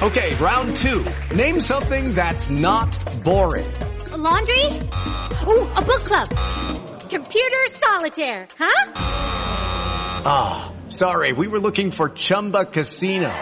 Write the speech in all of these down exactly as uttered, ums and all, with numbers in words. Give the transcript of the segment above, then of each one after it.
Okay, round two. Name something that's not boring. A laundry? Ooh, a book club. Computer solitaire, huh? Ah, oh, sorry, we were looking for Chumba Casino.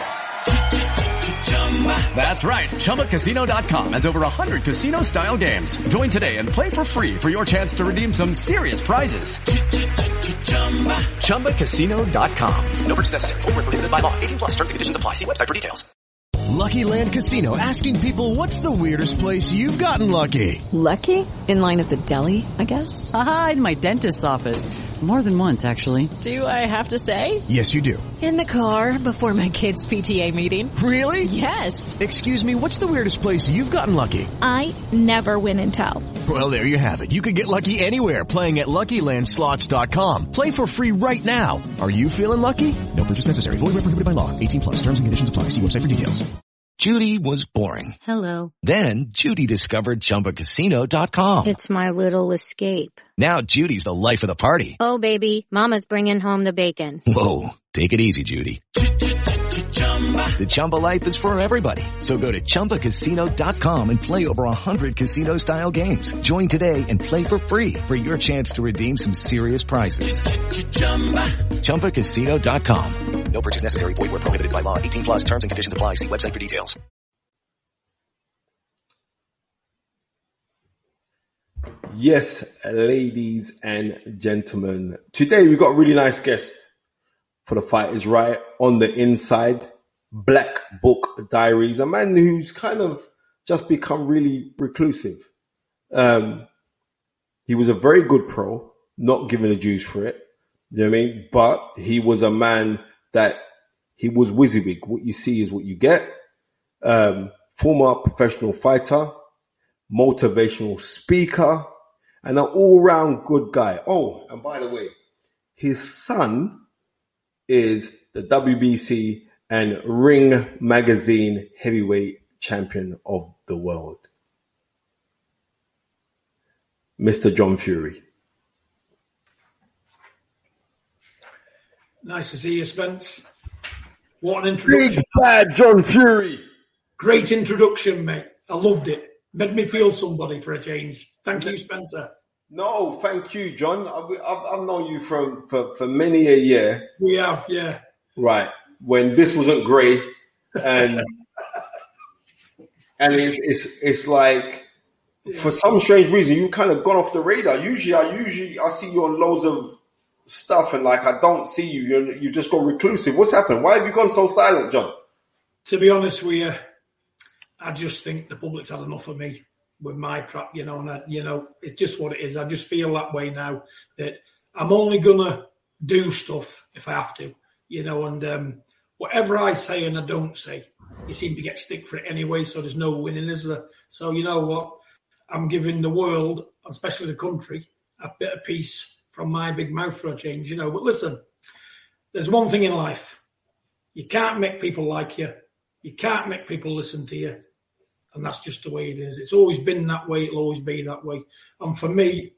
That's right, Chumba Casino dot com has over one hundred casino-style games. Join today and play for free for your chance to redeem some serious prizes. Chumba Casino dot com. No purchase necessary. Void where prohibited by law. eighteen plus terms and conditions apply. See website for details. Lucky Land Casino, asking people, what's the weirdest place you've gotten lucky? Lucky? In line at the deli, I guess? Aha, in my dentist's office. More than once, actually. Do I have to say? Yes, you do. In the car before my kids' P T A meeting. Really? Yes. Excuse me, what's the weirdest place you've gotten lucky? I never win and tell. Well, there you have it. You can get lucky anywhere, playing at Lucky Land Slots dot com. Play for free right now. Are you feeling lucky? No purchase necessary. Void where prohibited by law. eighteen plus. Terms and conditions apply. See website for details. Judy was boring. Hello. Then Judy discovered Chumba Casino dot com. It's my little escape. Now Judy's the life of the party. Oh, baby, mama's bringing home the bacon. Whoa, take it easy, Judy. The Chumba life is for everybody. So go to Chumba Casino dot com and play over one hundred casino-style games. Join today and play for free for your chance to redeem some serious prizes. Chumba Casino dot com. No purchase necessary. Void where prohibited by law. eighteen plus terms and conditions apply. See website for details. Yes, ladies and gentlemen. Today we've got a really nice guest for The Fight Is Right on the inside. Black Book Diaries. A man who's kind of just become really reclusive. Um, he was a very good pro, not giving a juice for it. You know what I mean? But he was a man that he was WYSIWYG. What you see is what you get. Um, former professional fighter, motivational speaker, and an all-round good guy. Oh, and by the way, his son is the W B C and Ring Magazine heavyweight champion of the world, Mister John Fury. Nice to see you, Spence. What an introduction. Big bad John Fury. Great introduction, mate. I loved it. Made me feel somebody for a change. Thank you, Spencer. No, thank you, John. I've, I've, I've known you from, for, for many a year. We have, yeah. Right. When this wasn't great. And and it's, it's, it's like, yeah. For some strange reason, you've kind of gone off the radar. Usually, I usually I see you on loads of stuff and like I don't see you. You're, you've just gone reclusive. What's happened? Why have you gone so silent, John? To be honest with you, I just think the public's had enough of me with my crap, you know, and I, you know, it's just what it is. I just feel that way now that I'm only gonna do stuff if I have to, you know, and um, whatever I say and I don't say, you seem to get stick for it anyway. So there's no winning, is there? So you know what? I'm giving the world, especially the country, a bit of peace from my big mouth for a change, you know. But listen, there's one thing in life: you can't make people like you. You can't make people listen to you. And that's just the way it is. It's always been that way. It'll always be that way. And for me,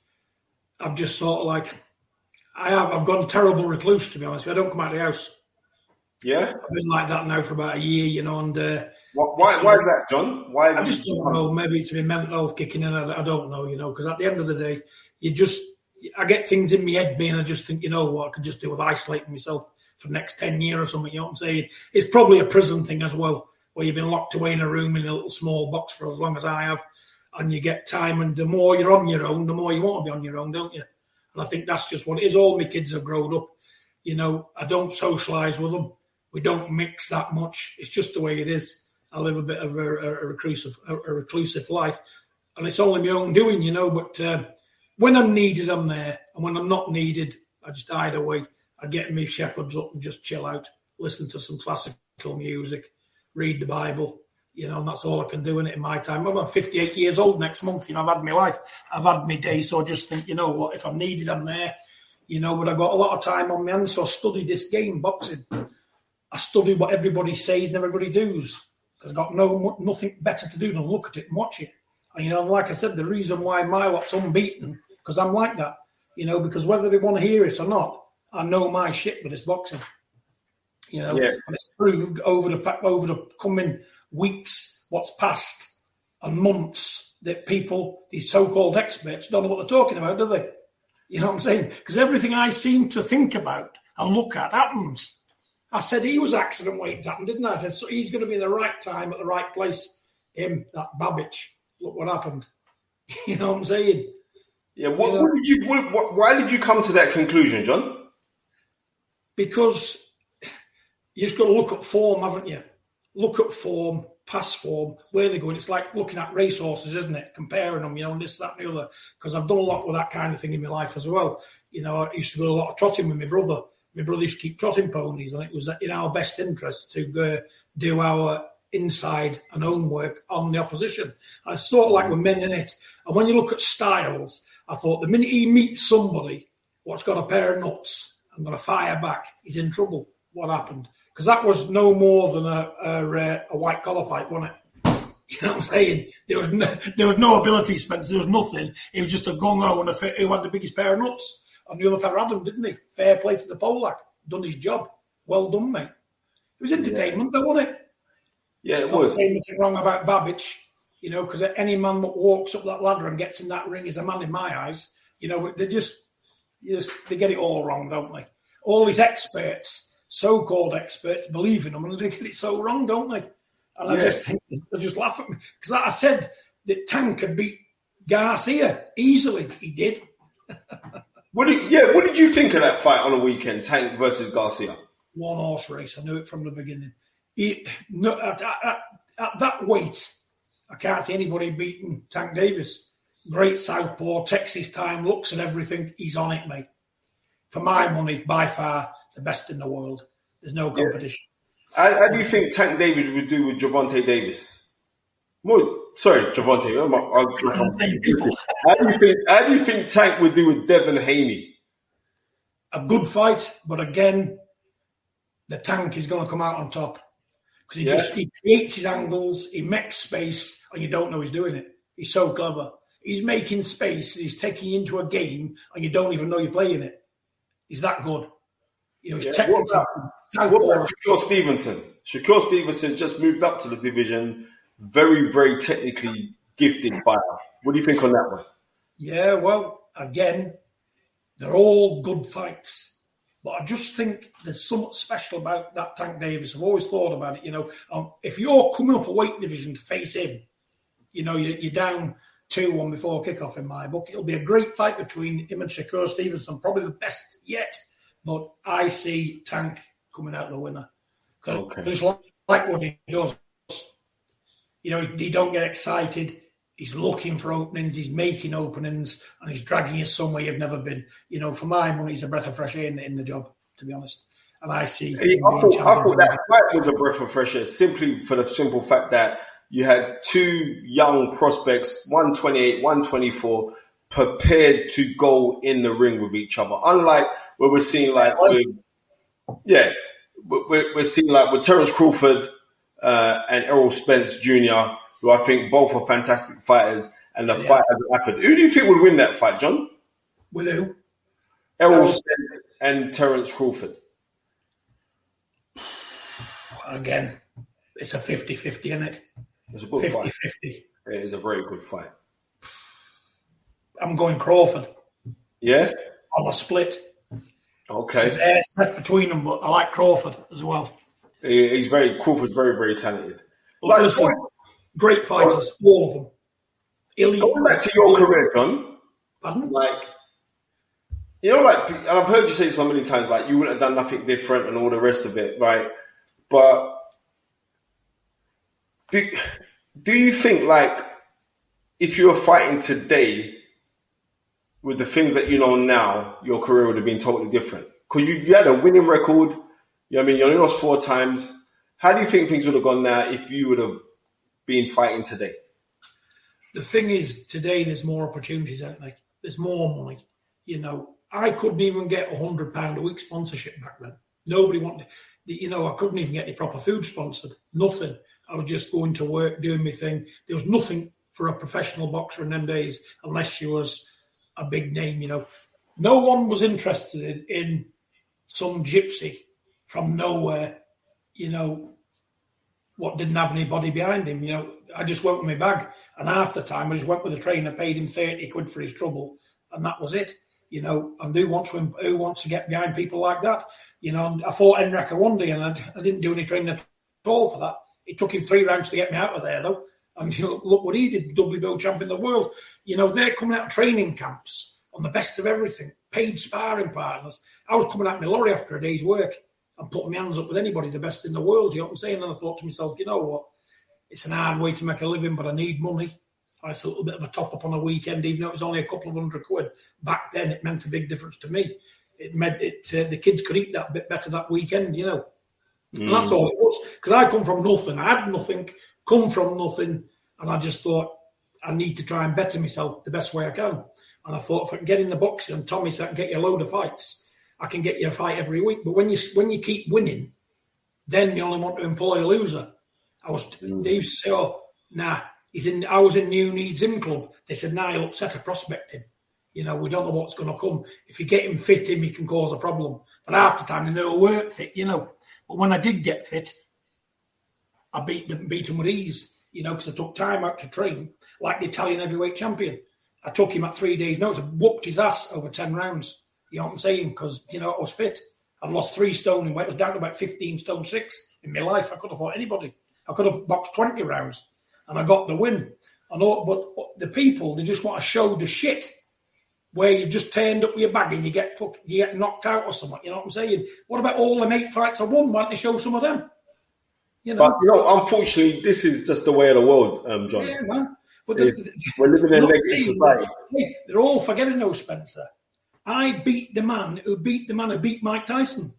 I've just sort of like, I have, I've gone terrible recluse, to be honest. I don't come out of the house. Yeah? I've been like that now for about a year, you know, and... Uh, why, why is that, John? Why? I just don't know. Maybe it's my mental health kicking in. I, I don't know, you know, because at the end of the day, you just, I get things in my head, being, I just think, you know what, I could just do with isolating myself for the next ten years or something, you know what I'm saying? It's probably a prison thing as well, where you've been locked away in a room in a little small box for as long as I have, and you get time, and the more you're on your own, the more you want to be on your own, don't you? And I think that's just what it is. All my kids have grown up. You know, I don't socialise with them. We don't mix that much. It's just the way it is. I live a bit of a, a, a, reclusive, a, a reclusive life, and it's only my own doing, you know, but uh, when I'm needed, I'm there, and when I'm not needed, I just hide away. I get me shepherds up and just chill out, listen to some classical music, read the Bible, you know, and that's all I can do in it in my time. I'm fifty-eight years old next month, you know, I've had my life, I've had my day, so I just think, you know what, if I'm needed, I'm there, you know, but I've got a lot of time on my hands, so I study this game, boxing. I study what everybody says and everybody does, because I've got no nothing better to do than look at it and watch it. And, you know, like I said, the reason why my lot's unbeaten, because I'm like that, you know, because whether they want to hear it or not, I know my shit with this boxing. You know, yeah. and it's proved over the over the coming weeks, what's passed, and months, that people, these so-called experts, don't know what they're talking about, do they? You know what I'm saying? Because everything I seem to think about and look at happens. I said he was accident waiting to happen, didn't I? I said, so he's going to be in the right time at the right place. Him, that Babic. Look what happened. You know what I'm saying? Yeah. What, you know, what did you? What, what, why did you come to that conclusion, John? Because you just got to look at form, haven't you? Look at form, past form, where they're going. It's like looking at racehorses, isn't it? Comparing them, you know, and this, that, and the other. Because I've done a lot with that kind of thing in my life as well. You know, I used to do a lot of trotting with my brother. My brother used to keep trotting ponies, and it was in our best interest to uh, do our inside and homework on the opposition. And it's sort of like we're men in it. And when you look at styles, I thought the minute he meets somebody what's got a pair of nuts and going to fire back, he's in trouble. What happened? Because that was no more than a, a, a white collar fight, wasn't it? You know what I'm saying? There was no, there was no ability, Spencer. There was nothing. It was just a gung-ho and a, who had the biggest pair of nuts. And the other fella had them, didn't he? Fair play to the Polak. Done his job. Well done, mate. It was entertainment, yeah. though, wasn't it? Yeah, it Not was. Not saying anything wrong about Babic, you know, because any man that walks up that ladder and gets in that ring is a man in my eyes. You know, they just, just they get it all wrong, don't they? All these experts, so-called experts, believe in them, and they get it so wrong, don't they? And I yes. just think they just laugh at me because, like I said, that Tank could beat Garcia easily. He did. What did, yeah, what did you think of that fight on the weekend, Tank versus Garcia? One horse race. I knew it from the beginning. He, no, at, at, at that weight, I can't see anybody beating Tank Davis. Great southpaw, takes his time, looks at everything. He's on it, mate. For my money, by far the best in the world. There's no competition. Yeah. How, how do you think Tank Davis would do with Gervonta Davis? More, sorry, Gervonta. I'm, I'm, how do you think? How do you think Tank would do with Devin Haney? A good fight, but again, the Tank is going to come out on top because he yeah. just he creates his angles, he makes space, and you don't know he's doing it. He's so clever. He's making space. He's taking you into a game, and you don't even know you're playing it. He's that good. You know, he's yeah. technical. What about, what about Shakur Stevenson? Shakur Stevenson just moved up to the division. Very, very technically gifted fighter. What do you think on that one? Yeah, well, again, they're all good fights. But I just think there's something special about that Tank Davis. I've always thought about it, you know. Um, if you're coming up a weight division to face him, you know, you're, you're down two one before kickoff in my book. It'll be a great fight between him and Shakur Stevenson, probably the best yet. But I see Tank coming out the winner. Okay. Just like what he does. You know, he don't get excited. He's looking for openings. He's making openings, and he's dragging you somewhere you've never been. You know, for my money, he's a breath of fresh air in, in the job, to be honest. And I see. Hey, I, thought, I thought that fight was a breath of fresh air, simply for the simple fact that you had two young prospects, one twenty-eight, one twenty-four, prepared to go in the ring with each other. Unlike what we're seeing, like, with, yeah, we're, we're seeing like with Terence Crawford. Uh, and Errol Spence Junior, who I think both are fantastic fighters, and the yeah. fight hasn't happened. Who do you think would win that fight, John? With who? Errol, Errol Spence and Terence Crawford. Again, it's a fifty-fifty, isn't it? It's a good fifty, fight. fifty. It is a very good fight. I'm going Crawford. Yeah? On a split. Okay. It's that's between them, but I like Crawford as well. He's very Crawford's very, very talented. Like, listen, great fighters, all of them. Elite. Going back to your career, John. Pardon? Like, you know, like, and I've heard you say so many times, like, you wouldn't have done nothing different and all the rest of it, right? But do, do you think, like, if you were fighting today with the things that you know now, your career would have been totally different? Because you, you had a winning record. You know what I mean? You only lost four times. How do you think things would have gone now if you would have been fighting today? The thing is, today there's more opportunities, aren't there? There's more money. You know, I couldn't even get a hundred pound a week sponsorship back then. Nobody wanted, you know, I couldn't even get any proper food sponsored. Nothing. I was just going to work, doing my thing. There was nothing for a professional boxer in them days unless she was a big name, you know. No one was interested in, in some gypsy from nowhere you know, what didn't have anybody behind him. You know, I just went with my bag, and half the time I just went with the trainer, paid him thirty quid for his trouble, and that was it. You know, and who wants to who wants to get behind people like that? You know, and I fought Enrique one day, and I, I didn't do any training at all for that. It took him three rounds to get me out of there, though. And you know, look what he did, W B O champion of the world. You know, they're coming out of training camps on the best of everything, paid sparring partners. I was coming out my lorry after a day's work and putting my hands up with anybody, the best in the world, you know what I'm saying? And I thought to myself, you know what? It's an hard way to make a living, but I need money. It's a little bit of a top-up on a weekend, even though it was only a couple of hundred quid. Back then, it meant a big difference to me. It meant it uh, the kids could eat that bit better that weekend, you know. Mm. And that's all it was. Because I come from nothing. I had nothing, come from nothing, and I just thought, I need to try and better myself the best way I can. And I thought, if I can get in the boxing, and Tommy said I can get you a load of fights, I can get you a fight every week. But when you when you keep winning, then you only want to employ a loser. I was they used to say, oh, nah, he's in. I was in New Needs Him Club. They said, nah, he'll upset a prospecting. You know, we don't know what's going to come. If you get him fit, him, he can cause a problem. But half the time, they never weren't fit, you know. But when I did get fit, I beat them, beat him with ease, you know, because I took time out to train, like the Italian heavyweight champion. I took him at three days' notice, I whooped his ass over ten rounds. You know what I'm saying? Because, you know, I was fit. I'd lost three stone in weight. I was down to about fifteen stone six in my life. I could have fought anybody. I could have boxed twenty rounds, and I got the win. I know, but the people, they just want to show the shit where you've just turned up with your bag and you get you get knocked out or something. You know what I'm saying? What about all the eight fights I won? Why don't they show some of them? You know, but you know, unfortunately, this is just the way of the world, um, John. Yeah, man. But yeah. the, the, we're living in a negative society. They're all forgetting those, Spencer. I beat the man who beat the man who beat Mike Tyson.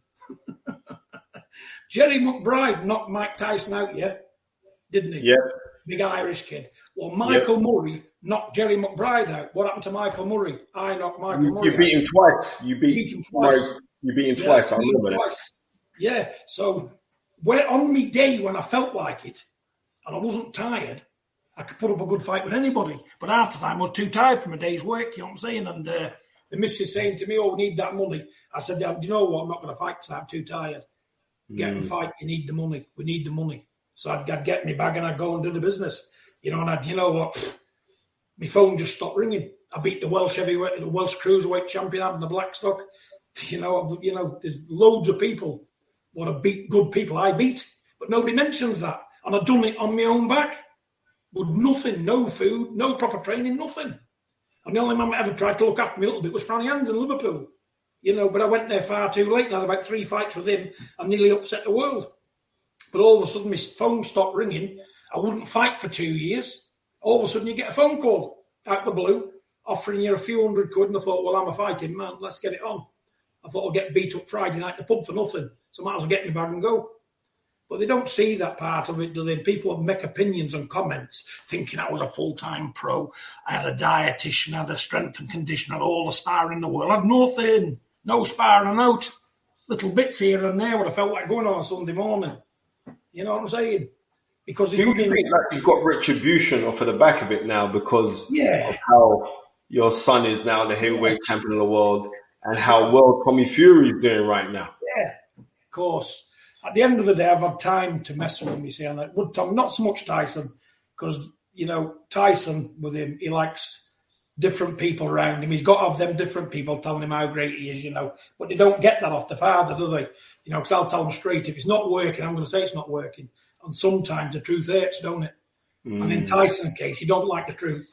Jerry McBride knocked Mike Tyson out, yeah, didn't he? Yeah. Big Irish kid. Well, Michael yeah. Murray knocked Jerry McBride out. What happened to Michael Murray? I knocked Michael you, Murray You beat out. him twice. You beat, beat him twice. You beat him yeah, twice. I beat remember him that. Twice. Yeah. So when, on me day when I felt like it and I wasn't tired, I could put up a good fight with anybody. But half the time I was too tired from a day's work, you know what I'm saying? And uh, the missus saying to me, oh, we need that money. I said, do you know what? I'm not going to fight tonight. I'm too tired. Get mm. and fight. You need the money. We need the money. So I'd, I'd get me bag and I'd go and do the business. You know, and I'd, you know what? My phone just stopped ringing. I beat the Welsh heavyweight, the Welsh cruiserweight champion out in the Blackstock. You know, you know, there's loads of people what have beat good people I beat, but nobody mentions that. And I've done it on my own back with nothing, no food, no proper training, nothing. And the only man that ever tried to look after me a little bit was Franny Hans in Liverpool. You know, but I went there far too late and I had about three fights with him and nearly upset the world. But all of a sudden, my phone stopped ringing. I wouldn't fight for two years. All of a sudden, you get a phone call out the blue offering you a few hundred quid. And I thought, well, I'm a fighting man. Let's get it on. I thought I'll get beat up Friday night in the pub for nothing. So I might as well get in the bag and go. But they don't see that part of it, do they? People make opinions and comments thinking I was a full-time pro. I had a dietitian, I had a strength and condition, I had all the sparring in the world. I had nothing. No sparring out. Little bits here and there what I felt like going on a Sunday morning. You know what I'm saying? Because do you think like you've got retribution off of the back of it now because yeah. of how your son is now the heavyweight yeah. champion of the world and how well Tommy Fury is doing right now? Yeah, of course. At the end of the day, I've had time to mess with him, you see. And I would Tom, not so much Tyson, because, you know, Tyson with him, he likes different people around him. He's got to have them different people telling him how great he is, you know. But they don't get that off the father, do they? You know, because I'll tell them straight, if it's not working, I'm going to say it's not working. And sometimes the truth hurts, don't it? Mm. And in Tyson's case, he don't like the truth.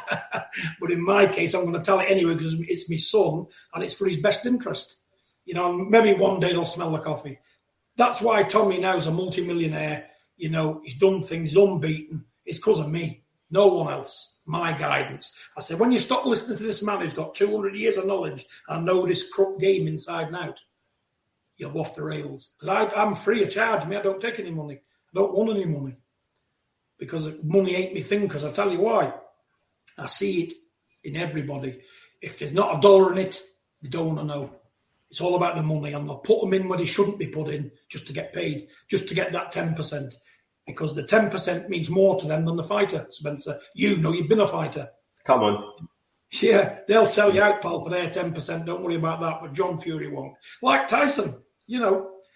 But in my case, I'm going to tell it anyway because it's my son and it's for his best interest. You know, maybe one day they'll smell the coffee. That's why Tommy now is a multi-millionaire. You know, he's done things, he's unbeaten. It's because of me, no one else, my guidance. I said, when you stop listening to this man who's got two hundred years of knowledge and know this corrupt game inside and out, you'll go off the rails. Because I'm free of charge. Me, I don't take any money. I don't want any money. Because money ain't me thing, because I'll tell you why. I see it in everybody. If there's not a dollar in it, they don't want to know. It's all about the money, and they'll put them in where they shouldn't be put in just to get paid, just to get that ten percent. Because the ten percent means more to them than the fighter, Spencer. You know you've been a fighter. Come on. Yeah, they'll sell you out, pal, for their ten percent. Don't worry about that, but John Fury won't. Like Tyson, you know,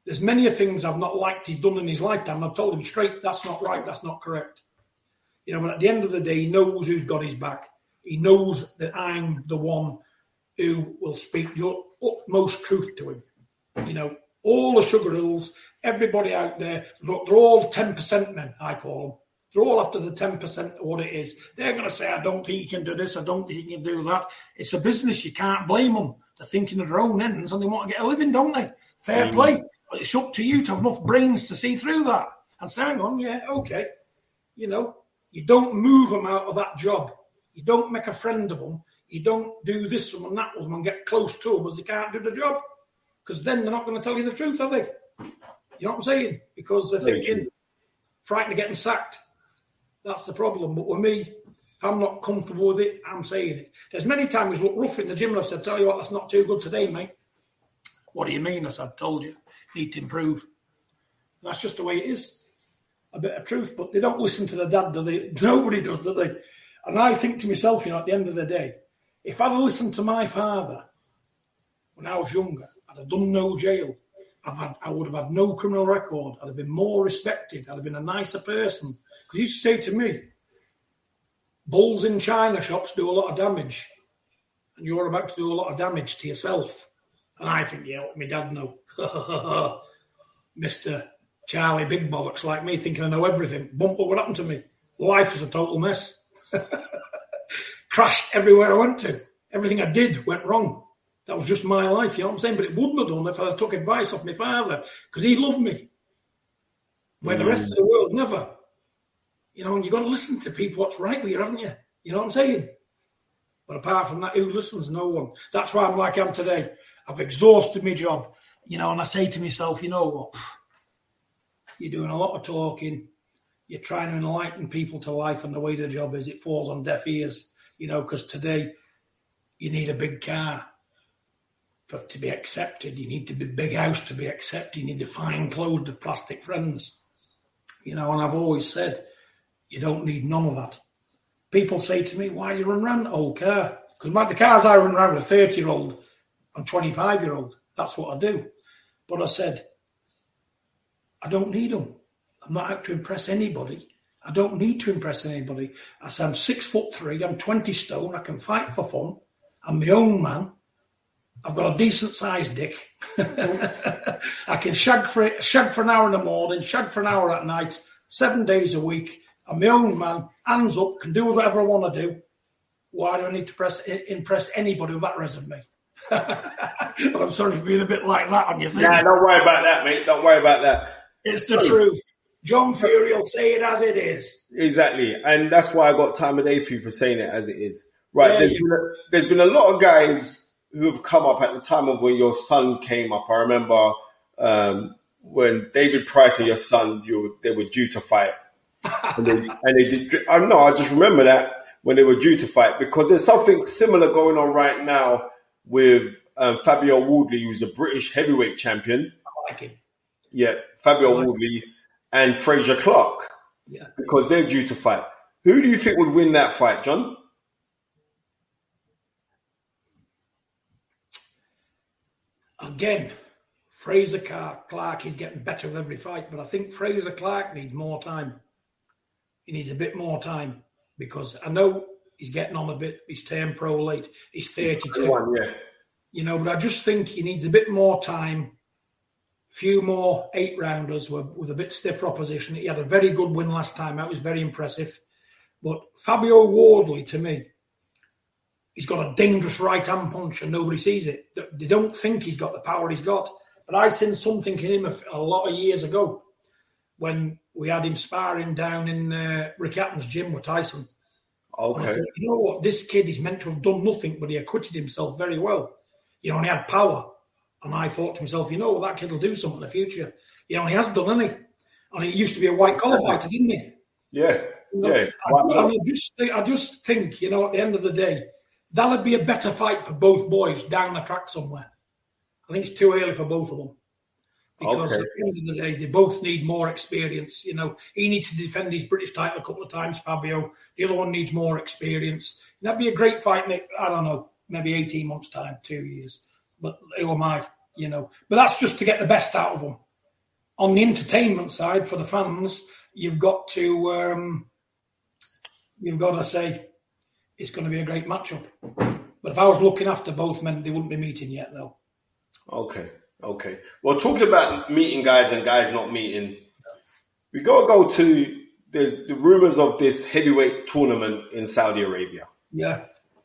There's many things I've not liked he's done in his lifetime. I've told him straight, that's not right, that's not correct. You know, but at the end of the day, he knows who's got his back. He knows that I'm the one who will speak the utmost truth to him. You know, all the Sugar Hills, everybody out there, look, they're all ten percent men, I call them. They're all after the ten percent of what it is. They're going to say, I don't think you can do this, I don't think you can do that. It's a business, you can't blame them. They're thinking of their own ends and they want to get a living, don't they? Fair mm. play. But it's up to you to have enough brains to see through that. And say, hang on, yeah, okay. You know, you don't move them out of that job. You don't make a friend of them. You don't do this one and that one and get close to them as they can't do the job. Because then they're not going to tell you the truth, are they? You know what I'm saying? Because they're thinking, frightened of getting sacked. That's the problem. But with me, if I'm not comfortable with it, I'm saying it. There's many times look rough in the gym and I've said, tell you what, that's not too good today, mate. What do you mean? I said, told you, need to improve. That's just the way it is. A bit of truth, but they don't listen to the dad, do they? Nobody does, do they? And I think to myself, you know, at the end of the day, if I'd listened to my father when I was younger, I'd have done no jail. I've had, I would have had no criminal record. I'd have been more respected. I'd have been a nicer person. Because he used to say to me, bulls in china shops do a lot of damage. And you're about to do a lot of damage to yourself. And I think, yeah, let me dad know. Mister Charlie Big Bollocks like me, thinking I know everything. Bump, what happened to me? Life was a total mess. Crashed everywhere I went to. Everything I did went wrong. That was just my life, you know what I'm saying? But it wouldn't have done if I took advice off my father, because he loved me. Where mm. the rest of the world never. You know, and you've got to listen to people what's right with you, haven't you? You know what I'm saying? But apart from that, who listens? No one. That's why I'm like I am today. I've exhausted my job, you know, and I say to myself, you know what? You're doing a lot of talking. You're trying to enlighten people to life, and the way the job is, it falls on deaf ears, you know, because today you need a big car for to be accepted. You need to be a big house to be accepted. You need to fine clothes to plastic friends, you know, and I've always said, you don't need none of that. People say to me, why do you run around that old car? Because the cars I run around with a thirty-year-old and twenty-five-year-old. That's what I do. But I said, I don't need them. I'm not out to impress anybody. I don't need to impress anybody. I said, I'm six foot three. I'm twenty stone. I can fight for fun. I'm my own man. I've got a decent-sized dick. I can shag for it, shag for an hour in the morning, shag for an hour at night, seven days a week. I'm my own man, hands up, can do whatever I want to do. Why do I need to press, impress anybody with that resume? Well, I'm sorry for being a bit like that on your thing. Nah, don't worry about that, mate. Don't worry about that. It's the truth. John Fury will say it as it is. Exactly. And that's why I got time of day for you for saying it as it is. Right. Yeah, there's, been a, there's been a lot of guys who have come up at the time of when your son came up. I remember um, when David Price and your son, you were, they were due to fight. and, they, and they did. I know. I just remember that when they were due to fight, because there's something similar going on right now with um, Fabio Wardley, who's a British heavyweight champion. I like him. Yeah, Fabio like Wardley him. And Fraser Clark. Yeah, because they're due to fight. Who do you think would win that fight, John? Again, Fraser Clark is getting better with every fight, but I think Fraser Clark needs more time. He needs a bit more time, because I know he's getting on a bit. He's turned pro late. He's thirty-two. Yeah. You know, but I just think he needs a bit more time. Few more eight-rounders with, with a bit stiffer opposition. He had a very good win last time. That was very impressive. But Fabio Wardley, to me, he's got a dangerous right-hand punch and nobody sees it. They don't think he's got the power he's got. But I seen something in him a, a lot of years ago when we had him sparring down in uh, Rick Hatton's gym with Tyson. Okay. And I thought, you know what? This kid is meant to have done nothing, but he acquitted himself very well. You know, and he had power. And I thought to myself, you know, that kid will do something in the future. You know, and he has done, hasn't he? And he used to be a white collar fighter, didn't he? Yeah, you know, yeah. I, I, just think, I just think, you know, at the end of the day, that would be a better fight for both boys down the track somewhere. I think it's too early for both of them. Because okay. At the end of the day, they both need more experience. You know, he needs to defend his British title a couple of times, Fabio. The other one needs more experience. And that'd be a great fight, Nick. I don't know, maybe eighteen months' time, two years. But who am I, you know? But that's just to get the best out of them. on the entertainment side for the fans, you've got to um, you've got to say it's going to be a great matchup. But if I was looking after both men, they wouldn't be meeting yet, though. Okay, okay. Well, talking about meeting guys and guys not meeting, we got to go to, there's the rumours of this heavyweight tournament in Saudi Arabia. Yeah.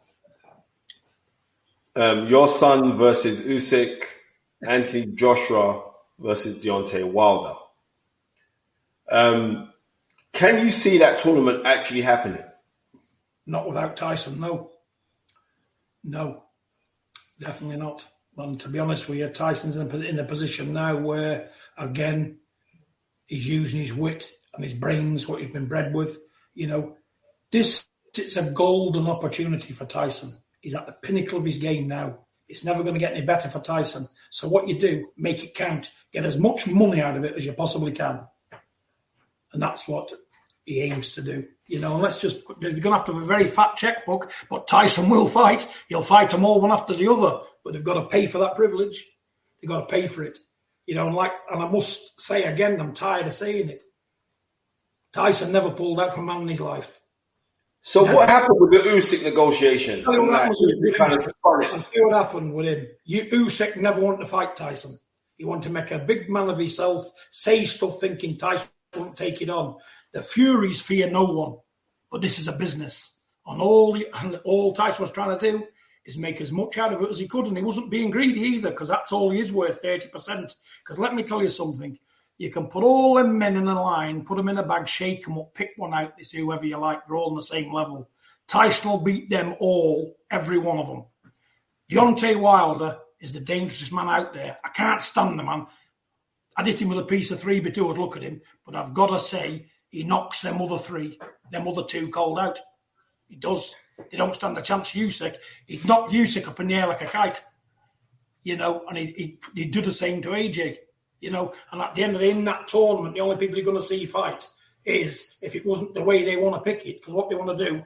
Um, your son versus Usyk, Anthony Joshua versus Deontay Wilder. Um, can you see that tournament actually happening? Not without Tyson, no. No, definitely not. And to be honest with you, Tyson's in a, in a position now where, again, he's using his wit and his brains, what he's been bred with. You know, this is a golden opportunity for Tyson. He's at the pinnacle of his game now. It's never going to get any better for Tyson. So what you do, make it count. Get as much money out of it as you possibly can. And that's what he aims to do. You know, and let's just, they're going to have to have a very fat checkbook, but Tyson will fight. He'll fight them all one after the other, but they've got to pay for that privilege. They've got to pay for it. You know, and like, and I must say again, I'm tired of saying it. Tyson never pulled out from a man in his life. So never. What happened with the Usyk negotiations? Tell you what, Like, happened what happened with him. You, Usyk never wanted to fight Tyson. He wanted to make a big man of himself, say stuff thinking Tyson wouldn't take it on. The Furies fear no one, but this is a business. And all, the, and all Tyson was trying to do is make as much out of it as he could, and he wasn't being greedy either, because that's all he is worth, thirty percent. Because let me tell you something, you can put all them men in a line, put them in a bag, shake them up, pick one out, it's whoever you like, they're all on the same level. Tyson will beat them all, every one of them. Deontay Wilder is the dangerous man out there. I can't stand the man. I hit him with a piece of three by two, I'd look at him, but I've got to say, he knocks them other three, them other two cold out. He does. They don't stand a chance to Usyk. He'd knock Usyk up in the air like a kite, you know, and he'd, he'd, he'd do the same to A J, you know. And at the end of the, in that tournament, the only people you're going to see fight is if it wasn't the way they want to pick it, because what they want to do,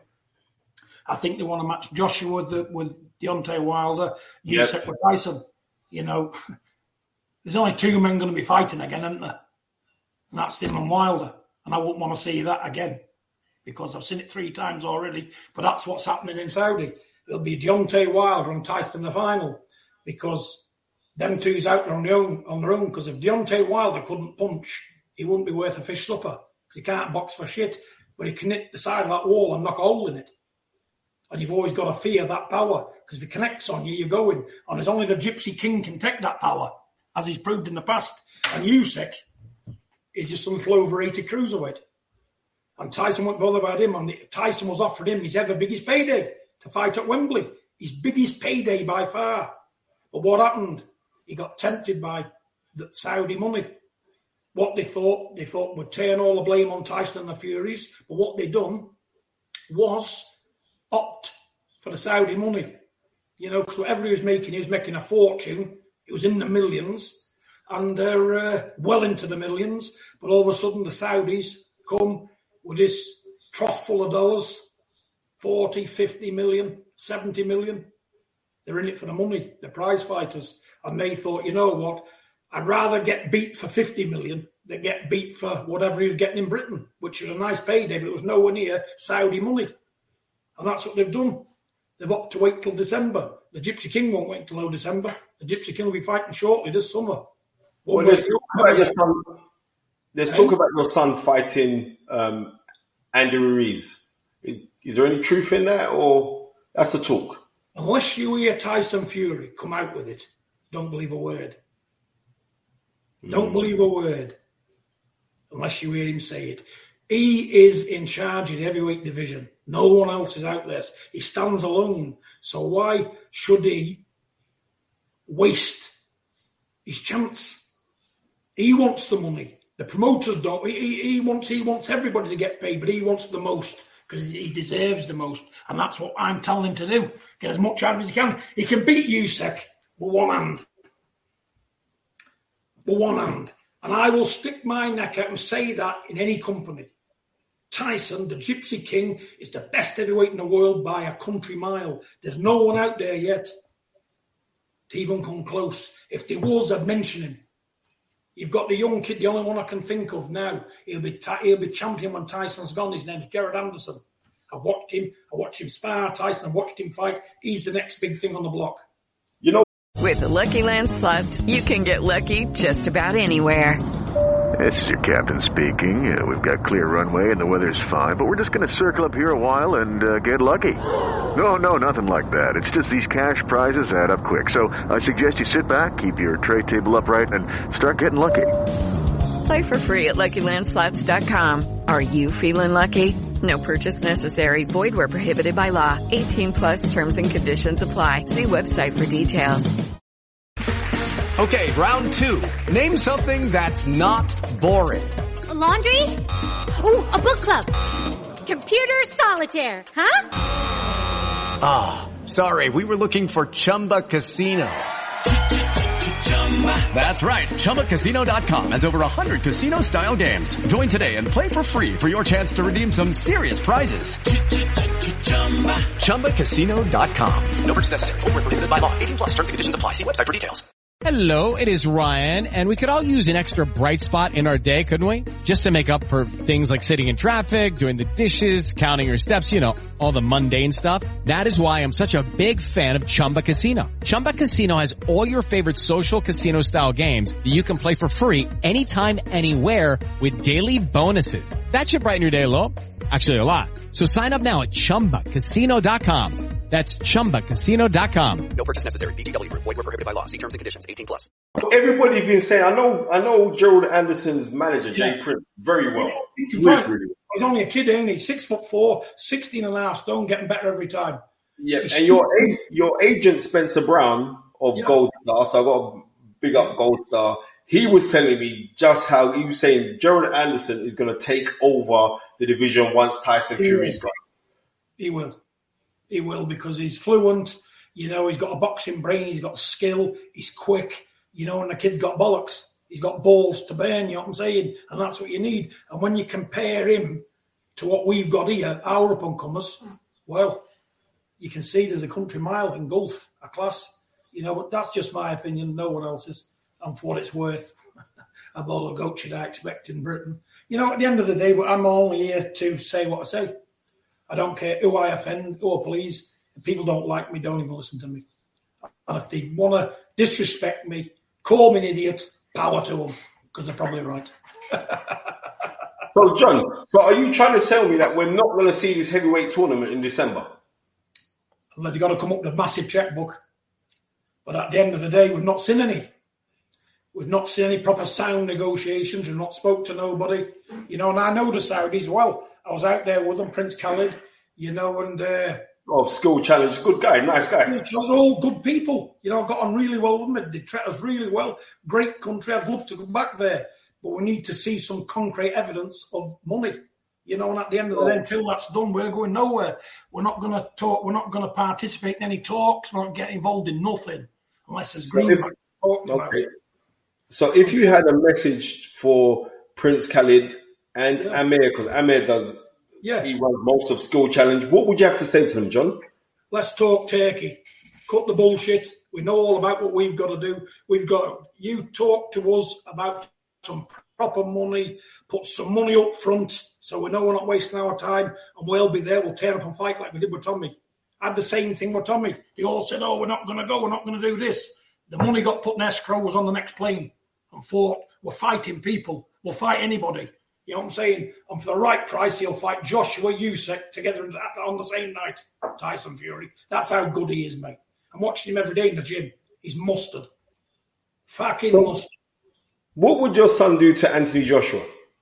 I think they want to match Joshua with the, with Deontay Wilder, Usyk yep. with Tyson. You know, there's only two men going to be fighting again, isn't there? And that's him and Wilder. And I wouldn't want to see that again because I've seen it three times already. But that's what's happening in Saudi. It'll be Deontay Wilder and Tyson in the final because them two's out there on their own. On their own. Because if Deontay Wilder couldn't punch, he wouldn't be worth a fish supper because he can't box for shit. But he can hit the side of that wall and knock a hole in it. And you've always got to fear that power because if he connects on you, you're going. And it's only the Gypsy King can take that power, as he's proved in the past. And Usyk is just something over eighty cruiserweight. And Tyson won't bother about him. And Tyson was offered him his ever biggest payday to fight at Wembley. His biggest payday by far. But what happened? He got tempted by the Saudi money. What they thought, they thought would turn all the blame on Tyson and the Furies. But what they done was opt for the Saudi money. You know, because whatever he was making, he was making a fortune. It was in the millions. And they're uh, well into the millions. But all of a sudden, the Saudis come with this trough full of dollars, forty, fifty million, seventy million. They're in it for the money, the prize fighters. And they thought, you know what, I'd rather get beat for fifty million than get beat for whatever he was getting in Britain, which was a nice payday, but it was nowhere near Saudi money. And that's what they've done. They've opted to wait till December. The Gypsy King won't wait till December. The Gypsy King will be fighting shortly this summer. Well, let's talk about your son. Let's talk about your son fighting um, Andy Ruiz. Is, is there any truth in that, or that's the talk? Unless you hear Tyson Fury come out with it, don't believe a word. Mm. Don't believe a word. Unless you hear him say it. He is in charge of the heavyweight division. No one else is out there. He stands alone. So why should he waste his chance? He wants the money. The promoters don't. He, he wants he wants everybody to get paid, but he wants the most because he deserves the most. And that's what I'm telling him to do. Get as much out of it as he can. He can beat Usyk with one hand. With one hand. And I will stick my neck out and say that in any company. Tyson, the Gypsy King, is the best heavyweight in the world by a country mile. There's no one out there yet to even come close. If there was, I'd mention him. You've got the young kid, the only one I can think of now. He'll be he'll be champion when Tyson's gone. His name's Jared Anderson. I watched him. I watched him spar Tyson. I watched him fight. He's the next big thing on the block. You know, with the Lucky Land Slots, you can get lucky just about anywhere. This is your captain speaking. Uh, we've got clear runway and the weather's fine, but we're just going to circle up here a while and uh, get lucky. No, no, nothing like that. It's just these cash prizes add up quick. So I suggest you sit back, keep your tray table upright, and start getting lucky. Play for free at Lucky Land Slots dot com. Are you feeling lucky? No purchase necessary. Void where prohibited by law. eighteen plus terms and conditions apply. See website for details. Okay, round two. Name something that's not boring. A laundry? Ooh, a book club. Computer solitaire, huh? Ah, oh, sorry. We were looking for Chumba Casino. That's right. Chumba Casino dot com has over one hundred casino-style games. Join today and play for free for your chance to redeem some serious prizes. Chumba Casino dot com. No purchase necessary. Void where prohibited by law. eighteen plus. Terms and conditions apply. See website for details. Hello, it is Ryan, and we could all use an extra bright spot in our day, couldn't we? Just to make up for things like sitting in traffic, doing the dishes, counting your steps, you know, all the mundane stuff. That is why I'm such a big fan of Chumba Casino. Chumba Casino has all your favorite social casino-style games that you can play for free anytime, anywhere with daily bonuses. That should brighten your day a little. Actually, a lot. So sign up now at Chumba Casino dot com. That's Chumba Casino dot com. No purchase necessary. V G W. Void where prohibited by law. See terms and conditions. eighteen plus. Everybody been saying, I know I know Gerald Anderson's manager, Jay yeah. Prince, very well. He's, really, really well. He's only a kid, ain't he? Six foot four, sixteen and a half stone, getting better every time. Yeah, He's and your your agent, Spencer Brown of yeah. Gold Star, so I got to big up Gold Star. He was telling me just how he was saying Gerald Anderson is going to take over the division once Tyson he Fury's gone. He will. He will, because he's fluent, you know, he's got a boxing brain, he's got skill, he's quick, you know, and the kid's got bollocks. He's got balls to burn, you know what I'm saying? And that's what you need. And when you compare him to what we've got here, our up-and-comers, well, you can see there's a country mile in golf, a class. You know, but that's just my opinion, no one else's. And for what it's worth, a ball of goat should I expect in Britain. You know, at the end of the day, I'm only here to say what I say. I don't care who I offend, who I please. If people don't like me, don't even listen to me. And if they want to disrespect me, call me an idiot, power to them, because they're probably right. So, John, so are you trying to tell me that we're not going to see this heavyweight tournament in December? Well, they've got to come up with a massive checkbook. But at the end of the day, we've not seen any. We've not seen any proper sound negotiations. We've not spoke to nobody. You know, and I know the Saudis well. I was out there with them, Prince Khalid, you know, and... Uh, oh, Skill Challenge. Good guy, nice guy. They're all good people. You know, I got on really well with them. They treat us really well. Great country. I'd love to go back there. But we need to see some concrete evidence of money. You know, and at the end of the day, until that's done, we're going nowhere. We're not going to talk. We're not going to participate in any talks. We're not getting involved in nothing unless there's green. So if, okay. So if you had a message for Prince Khalid and yeah. Amir, because Amir does, yeah. he runs most of Skill Challenge. What would you have to say to them, John? Let's talk Turkey. Cut the bullshit. We know all about what we've got to do. We've got you talk to us about some proper money, put some money up front so we know we're not wasting our time, and we'll be there. We'll turn up and fight like we did with Tommy. I had the same thing with Tommy. They all said, oh, we're not going to go. We're not going to do this. The money got put in escrow, was on the next plane and fought. We're fighting people. We'll fight anybody. You know what I'm saying? And for the right price, he'll fight Joshua Usyk together on the same night. Tyson Fury. That's how good he is, mate. I'm watching him every day in the gym. He's mustard. Fucking so, mustard. What would your son do to Anthony Joshua?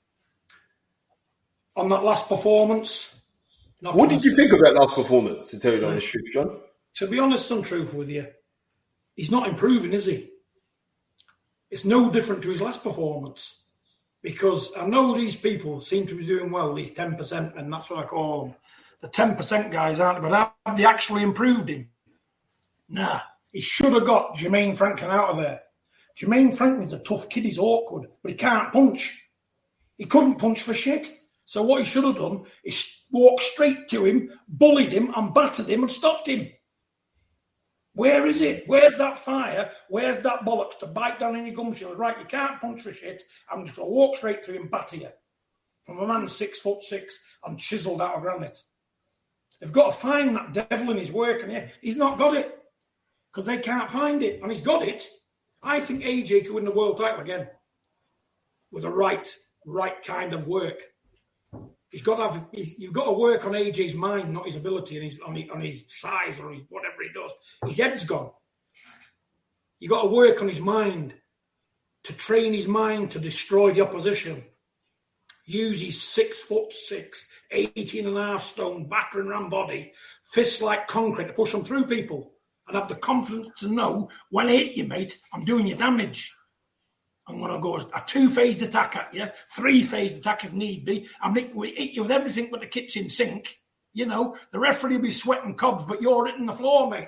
On that last performance. What did you think of that last performance, to tell you the honest truth, John? To be honest and truthful with you, he's not improving, is he? It's no different to his last performance. Because I know these people seem to be doing well, these ten percent, and that's what I call them. The ten percent guys, aren't they? But have they actually improved him? Nah. He should have got Jermaine Franklin out of there. Jermaine Franklin's a tough kid. He's awkward, but he can't punch. He couldn't punch for shit. So what he should have done is walked straight to him, bullied him, and battered him and stopped him. Where is it? Where's that fire? Where's that bollocks to bite down in your gum shield? Right, you can't punch for shit. I'm just going to walk straight through and batter you. From a man six foot six and chiselled out of granite. They've got to find that devil in his work, and yeah, he's not got it. Because they can't find it. And he's got it. I think A J could win the world title again. With the right, right kind of work. He's got to have, he's, you've got to work on A J's mind, not his ability, and his, on, his, on his size or his, whatever he does. His head's gone. You've got to work on his mind, to train his mind to destroy the opposition. Use his six foot six, eighteen and a half stone, battering ram body, fists like concrete to push them through people, and have the confidence to know, when I hit you, mate, I'm doing you damage. I'm going to go a two-phased attack at you, three-phased attack if need be. I'm going to hit you with everything but the kitchen sink. You know, the referee will be sweating cobs, but you're hitting the floor, mate.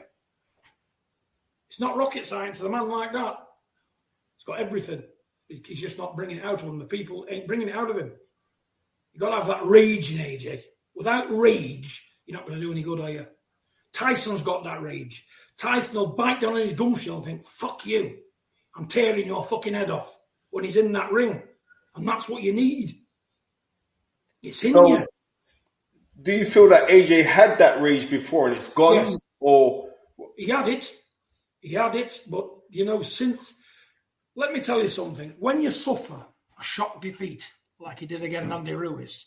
It's not rocket science for a man like that. He's got everything. He's just not bringing it out of him. The people ain't bringing it out of him. You've got to have that rage in A J. Without rage, you're not going to do any good, are you? Tyson's got that rage. Tyson will bite down on his gum shield and think, fuck you. I'm tearing your fucking head off when he's in that ring. And that's what you need. It's in so, you. Do you feel that A J had that rage before and it's gone? Yes. Or He had it. He had it. But, you know, since... Let me tell you something. When you suffer a shock defeat, like he did against Andy Ruiz,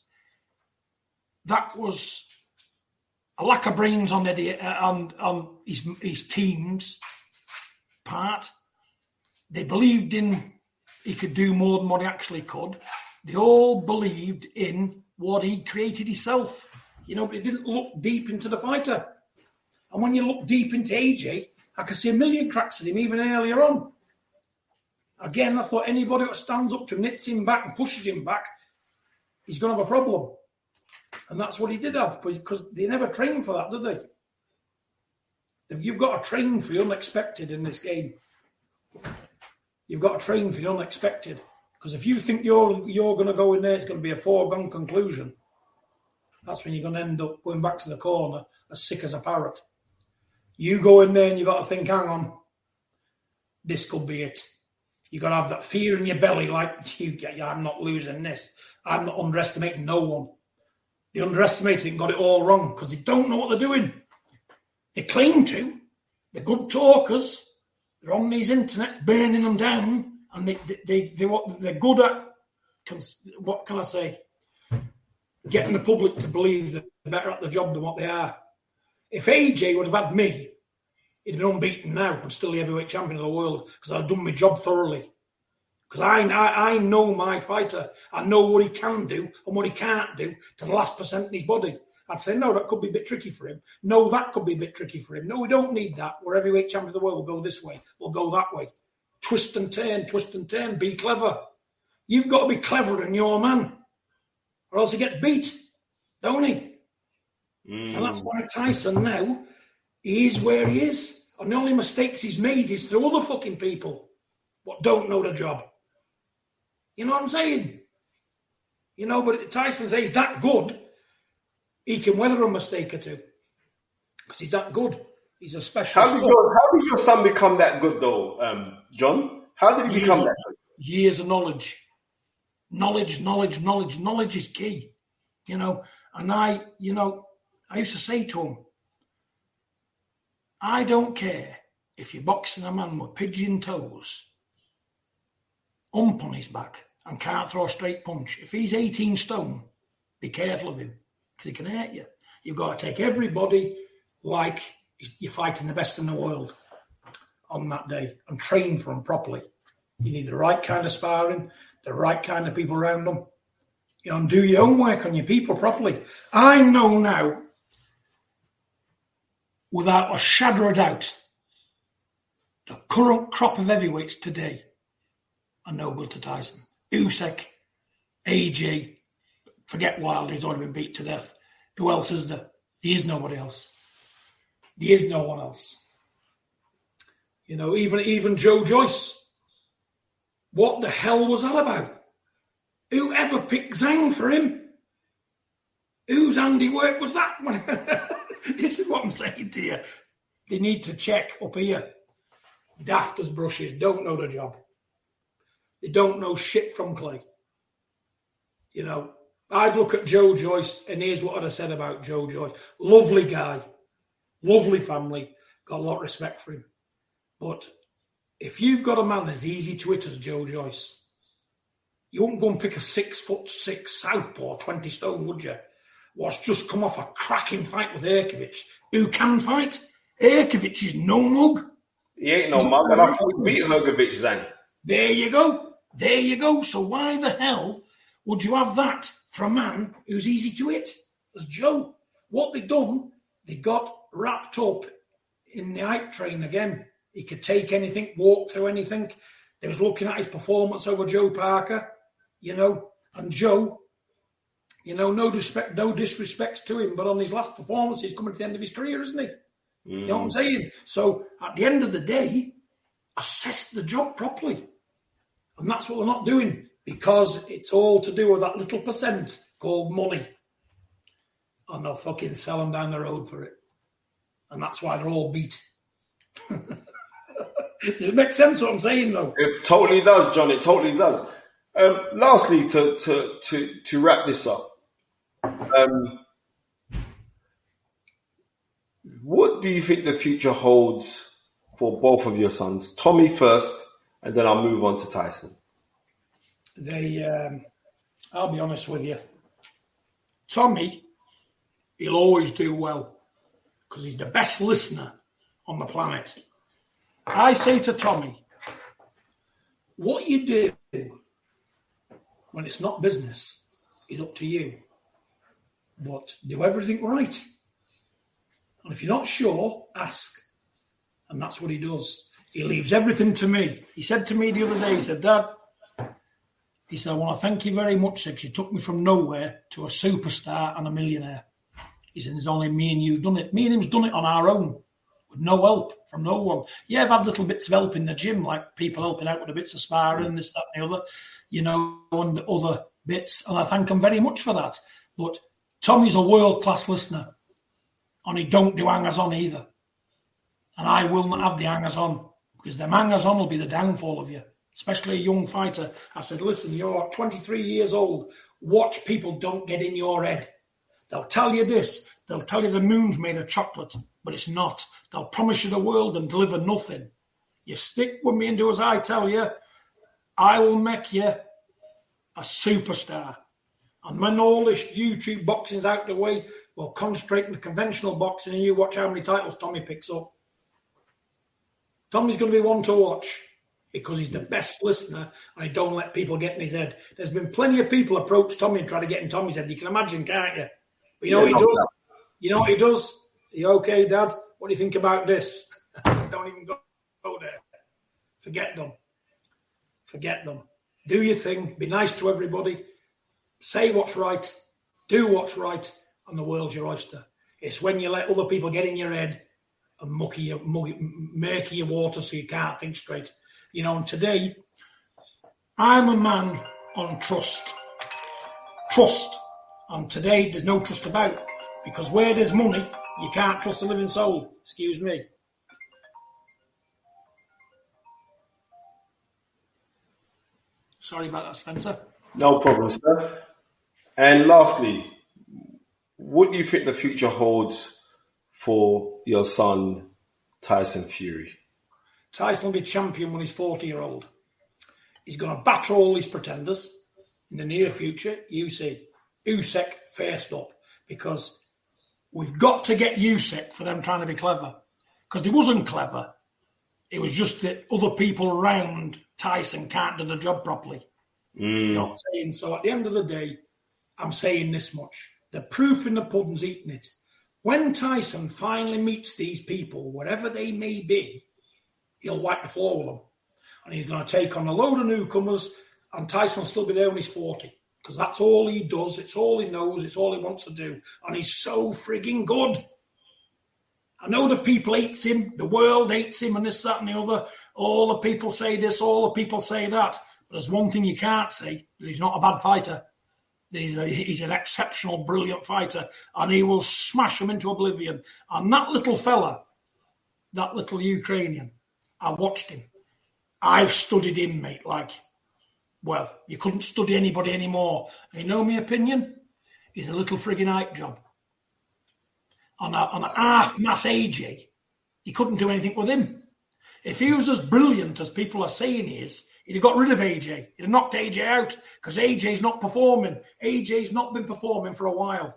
that was a lack of brains on, the, uh, on, on his, his team's part. They believed in he could do more than what he actually could. They all believed in what he created himself. You know, but he didn't look deep into the fighter. And when you look deep into A J, I could see a million cracks in him even earlier on. Again, I thought anybody that stands up to him, knits him back and pushes him back, he's going to have a problem. And that's what he did have, because they never trained for that, did they? You've got to train for the unexpected in this game. You've got to train for the unexpected. Because if you think you're you're going to go in there, it's going to be a foregone conclusion. That's when you're going to end up going back to the corner as sick as a parrot. You go in there and you've got to think, hang on, this could be it. You've got to have that fear in your belly, like, you, yeah, I'm not losing this. I'm not underestimating no one. They underestimated it and got it all wrong because they don't know what they're doing. They claim to. They're good talkers. They're on these internets, burning them down, and they, they, they, they what they're good at, what can I say, getting the public to believe that they're better at the job than what they are. If A J would have had me, he'd been unbeaten now and still the heavyweight champion of the world because I've done my job thoroughly. Because I, I, I know my fighter. I know what he can do and what he can't do to the last percent in his body. I'd say, no, that could be a bit tricky for him. No, that could be a bit tricky for him. No, we don't need that. We're heavyweight champion of the world. We'll go this way. We'll go that way. Twist and turn, twist and turn. Be clever. You've got to be cleverer than your man. Or else he gets beat, don't he? Mm. And that's why Tyson now, he is where he is. And the only mistakes he's made is through other fucking people what don't know the job. You know what I'm saying? You know, but Tyson says he's that good, he can weather a mistake or two. Because he's that good. He's a special. How did, your, how did your son become that good, though, um, John? How did he years become of, that good? Years of knowledge. Knowledge, knowledge, knowledge. Knowledge is key. You know, and I, you know, I used to say to him, I don't care if you're boxing a man with pigeon toes, ump on his back, and can't throw a straight punch. If he's eighteen stone, be careful of him, because he can hurt you. You've got to take everybody like you're fighting the best in the world on that day and train for them properly. You need the right kind of sparring, the right kind of people around them. You know, and do your own work on your people properly. I know now, without a shadow of doubt, the current crop of heavyweights today are no good to Tyson. Usyk, A J, forget Wilder, he's already been beat to death. Who else is there? There is nobody else. There is no one else. You know, even, even Joe Joyce. What the hell was that about? Whoever picked Zhang for him? Whose handiwork was that? This is what I'm saying to you. they need to check up here. Daft as brushes, don't know the job. They don't know shit from clay. You know, I'd look at Joe Joyce, and here's what I'd have said about Joe Joyce. Lovely guy, lovely family, got a lot of respect for him. But if you've got a man as easy to hit as Joe Joyce, you wouldn't go and pick a six foot six southpaw, twenty stone, would you? What's just come off a cracking fight with Erkovic. Who can fight? Erkovic is no mug. He ain't no mug, and I thought he beat Hrgovic, Zang. There you go. There you go. So why the hell would you have that for a man who's easy to hit as Joe? What they done, they got wrapped up in the hype train again. He could take anything, walk through anything. They was looking at his performance over Joe Parker, you know, and Joe, you know, no disrespect, no disrespect to him, but on his last performance, he's coming to the end of his career, isn't he? Mm. You know what I'm saying? So at the end of the day, assess the job properly. And that's what they're not doing, because it's all to do with that little percent called money. And they'll fucking sell them down the road for it. And that's why they're all beat. Does it make sense what I'm saying, though? It totally does, John. It totally does. Um, lastly, to, to, to, to wrap this up, um, what do you think the future holds for both of your sons? Tommy first, and then I'll move on to Tyson. They, um, I'll be honest with you. Tommy, he'll always do well because he's the best listener on the planet. I say to Tommy, what you do when it's not business is up to you. But do everything right. And if you're not sure, ask. And that's what he does. He leaves everything to me. He said to me the other day, he said, Dad, he said, I want to thank you very much because you took me from nowhere to a superstar and a millionaire. He said, there's only me and you done it. Me and him's done it on our own with no help from no one. Yeah, I've had little bits of help in the gym, like people helping out with the bits of sparring and this, that and the other, you know, and other bits. And I thank him very much for that. But Tommy's a world-class listener. And he don't do hangers-on either. And I will not have the hangers-on, because them hangers-on will be the downfall of you, especially a young fighter. I said, listen, you're twenty-three years old. Watch people don't get in your head. They'll tell you this. They'll tell you the moon's made of chocolate, but it's not. They'll promise you the world and deliver nothing. You stick with me and do as I tell you, I will make you a superstar. And when all this YouTube boxing's out the way, we'll concentrate on the conventional boxing and you watch how many titles Tommy picks up. Tommy's going to be one to watch because he's the best listener and he don't let people get in his head. There's been plenty of people approach Tommy and try to get in Tommy's head. You can imagine, can't you? But you know yeah, what he does? You know what he does? Are you okay, Dad? What do you think about this? Don't even go, go there. Forget them. Forget them. Do your thing. Be nice to everybody. Say what's right. Do what's right. And the world's your oyster. It's when you let other people get in your head and mucky your, muggy, murky your water so you can't think straight. You know, and today, I'm a man on trust. Trust. And today, there's no trust about. Because where there's money, you can't trust a living soul. Excuse me. Sorry about that, Spencer. No problem, sir. And lastly, what do you think the future holds for your son, Tyson Fury? Tyson will be champion when he's forty-year-old. He's going to batter all these pretenders in the near future. You see, Usyk first up, because we've got to get Usyk for them trying to be clever. Because he wasn't clever. It was just that other people around Tyson can't do the job properly. Mm. You know what I'm saying? So at the end of the day, I'm saying this much. The proof in the pudding's eating it. When Tyson finally meets these people, whatever they may be, he'll wipe the floor with them. And he's going to take on a load of newcomers, and Tyson will still be there when he's forty. Because that's all he does. It's all he knows. It's all he wants to do. And he's so frigging good. I know the people hates him. The world hates him and this, that and the other. All the people say this. All the people say that. But there's one thing you can't say. He's not a bad fighter. He's, a, he's an exceptional, brilliant fighter. And he will smash them into oblivion. And that little fella, that little Ukrainian. I watched him. I've studied him, mate, like, well, you couldn't study anybody anymore. And you know my opinion? He's a little frigging hype job. On a, on a half-mass A J, you couldn't do anything with him. If he was as brilliant as people are saying he is, he'd have got rid of A J. He'd have knocked A J out because A J's not performing. A J's not been performing for a while.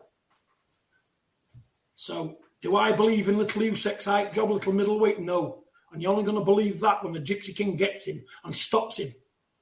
So, do I believe in little Usyk's hype job, little middleweight? No. And you're only going to believe that when the Gypsy King gets him and stops him.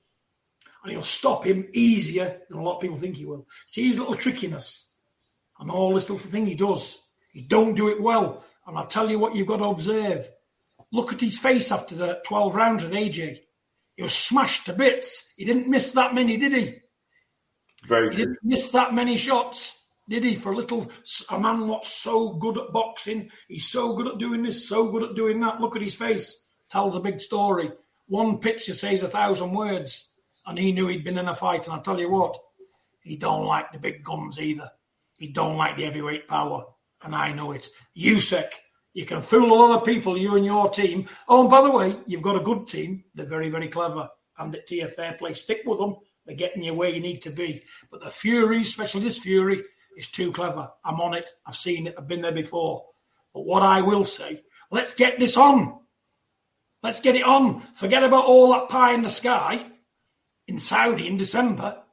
And he'll stop him easier than a lot of people think he will. See his little trickiness and all this little thing he does. He don't do it well. And I'll tell you what you've got to observe. Look at his face after the twelve rounds with A J. He was smashed to bits. He didn't miss that many, did he? Very he good. didn't miss that many shots, did he? For a little, a man what's so good at boxing. He's so good at doing this, so good at doing that. Look at his face. Tells a big story. One picture says a thousand words. And he knew he'd been in a fight. And I'll tell you what, he don't like the big guns either. He don't like the heavyweight power. And I know it. Usyk, you can fool a lot of people, you and your team. Oh, and by the way, you've got a good team. They're very, very clever. And at T F fair play, stick with them. They're getting you where you need to be. But the Fury, especially this Fury, is too clever. I'm on it. I've seen it. I've been there before. But what I will say, let's get this on. Let's get it on. Forget about all that pie in the sky in Saudi in December.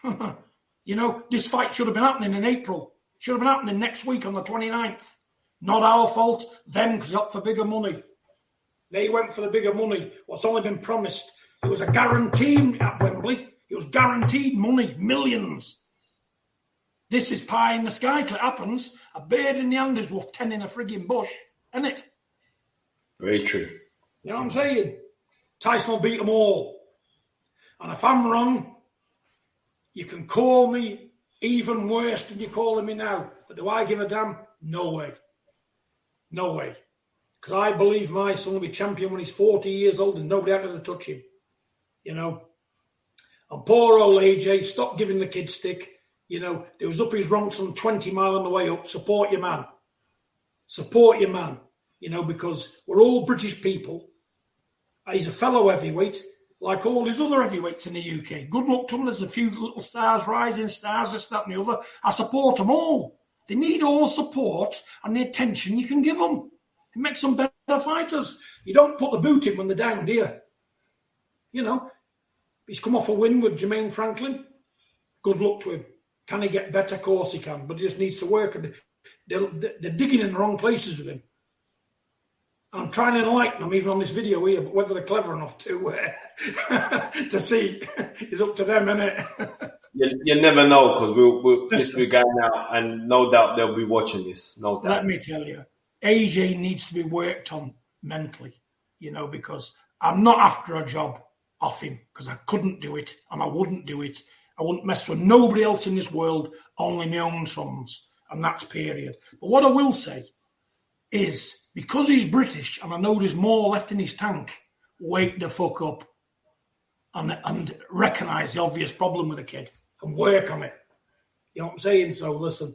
You know, this fight should have been happening in April. Should have been happening next week on the twenty-ninth. Not our fault. Them because up for bigger money. They went for the bigger money. What's only been promised. It was a guarantee at Wembley. It was guaranteed money. Millions. This is pie in the sky till it happens. A bird in the hand is worth ten in a frigging bush. Isn't it? Very true. You know what I'm saying? Tyson will beat them all. And if I'm wrong, you can call me even worse than you're calling me now. But do I give a damn? No way. No way. Because I believe my son will be champion when he's forty years old and nobody out there to touch him. You know? And poor old A J, stop giving the kid stick. You know, it was up his Ronson twenty mile on the way up. Support your man. Support your man. You know, because we're all British people. He's a fellow heavyweight, like all his other heavyweights in the U K. Good luck to them. There's a few little stars, rising stars, this, that, and the other. I support them all. They need all the support and the attention you can give them. It makes them better fighters. You don't put the boot in when they're down, do you? You know, he's come off a win with Jermaine Franklin. Good luck to him. Can he get better? Of course he can, but he just needs to work. They're, they're digging in the wrong places with him. I'm trying to enlighten them, even on this video here, but whether they're clever enough to uh, to see is up to them, innit? You, you never know, because we'll, we'll, this will be going out, and no doubt they'll be watching this. No doubt. Let me tell you, A J needs to be worked on mentally, you know, because I'm not after a job off him, because I couldn't do it, and I wouldn't do it. I wouldn't mess with nobody else in this world, only my own sons, and that's period. But what I will say is, because he's British, and I know there's more left in his tank, wake the fuck up and, and recognise the obvious problem with the kid and work on it. You know what I'm saying? So listen,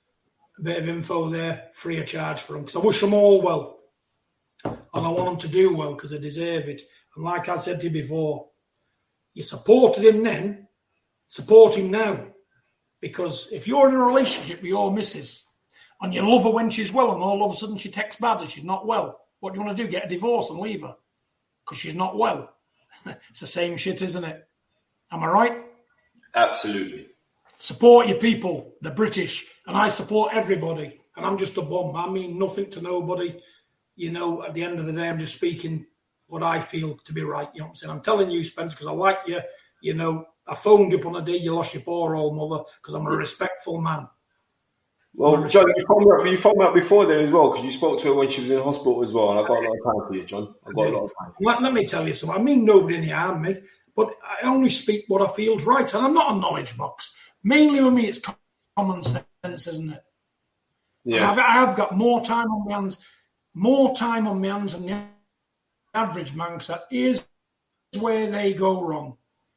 a bit of info there, free of charge for them, because I wish them all well. And I want them to do well because they deserve it. And like I said to you before, you supported him then, support him now. Because if you're in a relationship with your missus, and you love her when she's well, and all of a sudden she texts bad and she's not well, what do you want to do? Get a divorce and leave her? Because she's not well. It's the same shit, isn't it? Am I right? Absolutely. Support your people, the British, and I support everybody. And I'm just a bum. I mean nothing to nobody. You know, at the end of the day, I'm just speaking what I feel to be right. You know what I'm saying? I'm telling you, Spence, because I like you. You know, I phoned you up on a day you lost your poor old mother because I'm a respectful man. Well, John, you phoned me up, you phoned me up before then as well, because you spoke to her when she was in hospital as well, and I've got a lot of time for you, John. I've got a lot of time for you. Let, let me tell you something. I mean nobody any harm, me, but I only speak what I feel's right, and I'm not a knowledge box. Mainly with me, it's common sense, isn't it? Yeah. I've, I've got more time on my hands, more time on my hands than the average man, because here's where they go wrong.